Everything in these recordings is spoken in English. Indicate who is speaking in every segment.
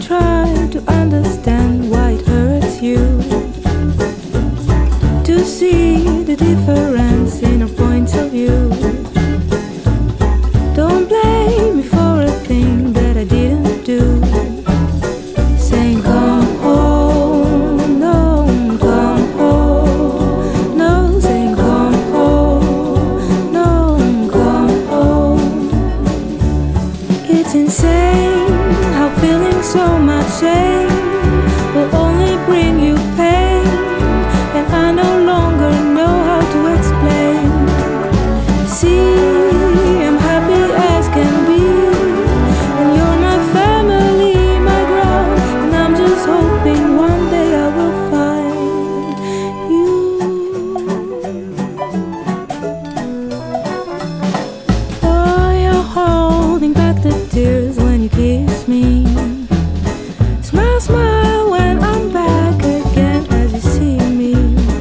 Speaker 1: try to understand why it hurts you, to see the difference in our points of view. Don't blame me for a thing that I didn't do. Saying come home, no, come home, no, saying come home, no, come home. It's insane how feeling so much shame will only bring you pain, and I no longer know how to explain. See, I'm happy as can be, and you're my family, my ground, and I'm just hoping one day I will find you. Oh, you're holding back the tears when you kiss me. Smile, smile when I'm back again as you see me.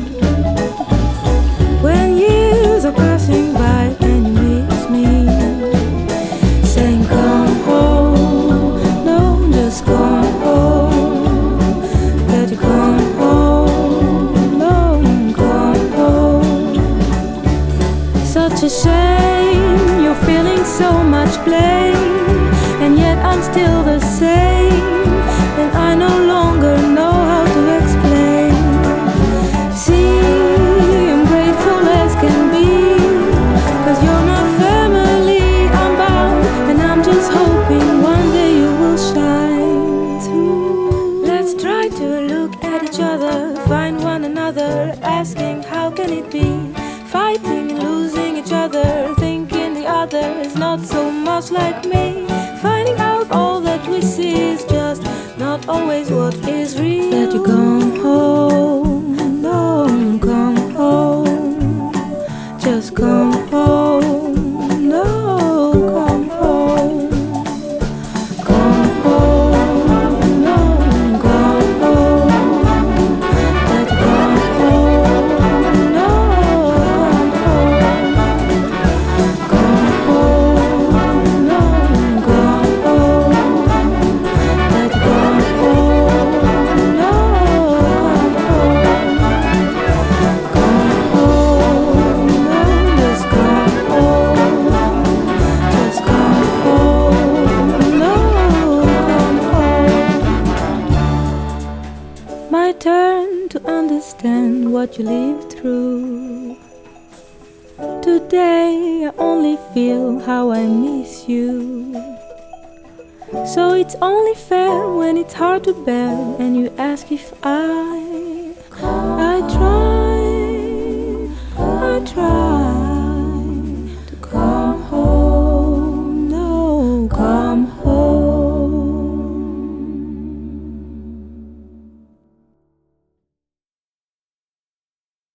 Speaker 1: When years are passing by and you miss me, saying come home, no, just come home. That you come home, no, come home. Such a shame, you're feeling so much blame, and yet I'm still the same, and I no longer know how to explain. See, I'm grateful as can be, 'cause you're my family, I'm bound, and I'm just hoping one day you will shine through. Let's try to look at each other, find one another, asking how can it be? Fighting and losing each other, thinking the other is not so much like me. Finding out all that we see is just not always what is real. That you come home, no, come home. Just come home, no, come home. Come home, no, come home. That you come home, no, come home. Come home, no, come home. That you come home, no, come home. Come home, no, just come home. Just come home, no, come home. My turn to understand what you lived through. Today I only feel how I miss you. So it's only fair when it's hard to bear, and you ask if I try, I try.